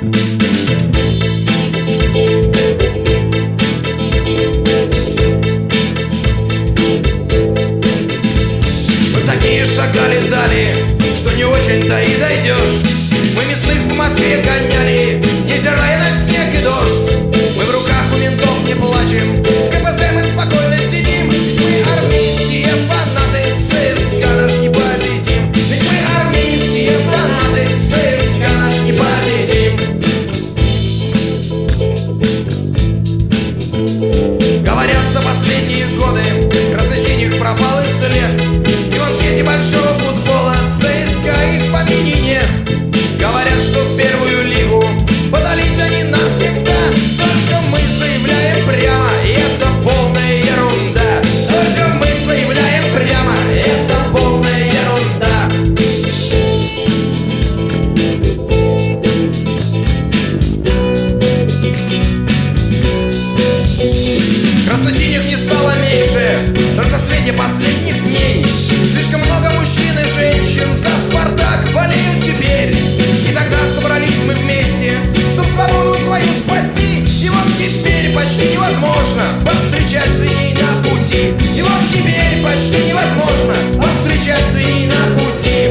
Такие шагали дали, что не очень-то и дойдешь. Мы мясных по Москве гоняли, невзирая на снег и дождь. Мы в руках у ментов не плачем, в КПЗ мы спокойно сидим. Мы армейские фанаты, ЦСКА наш не победим. Ведь мы армейские фанаты, ЦСКА наш не победим. Говорят, за последние годы красно-синих пропал и след. Большого футбола ЦСКА их в помине нет. Говорят, что в первую лигу подались они навсегда. Только мы заявляем прямо, это полная ерунда. Только мы заявляем прямо, это полная ерунда. Красно-синих не стало меньше, только в свете последних дней. Слишком много мужчин и женщин за «Спартак» болеют теперь. И тогда собрались мы вместе, чтоб свободу свою спасти. И вот теперь почти невозможно повстречать свиней на пути. И вот теперь почти невозможно повстречать свиней на пути.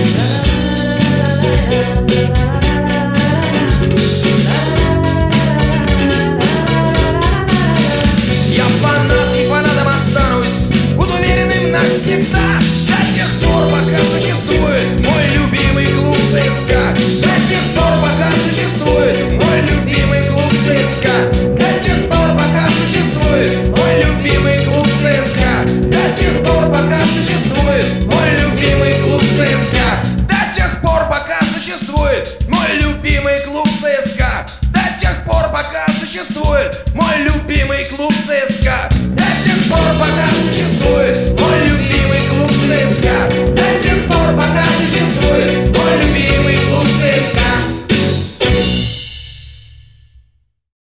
Я фанат и фанатом останусь, буду уверенным навсегда. До тех пор, пока существует мой любимый клуб ЦСКА. До тех пор, пока существует мой любимый клуб ЦСКА. До тех пор, пока существует мой любимый клуб ЦСКА. До тех пор, пока существует мой любимый клуб ЦСКА. До тех пор, пока существует мой любимый клуб ЦСКА. До тех пор, пока существует мой любимый клуб ЦСКА.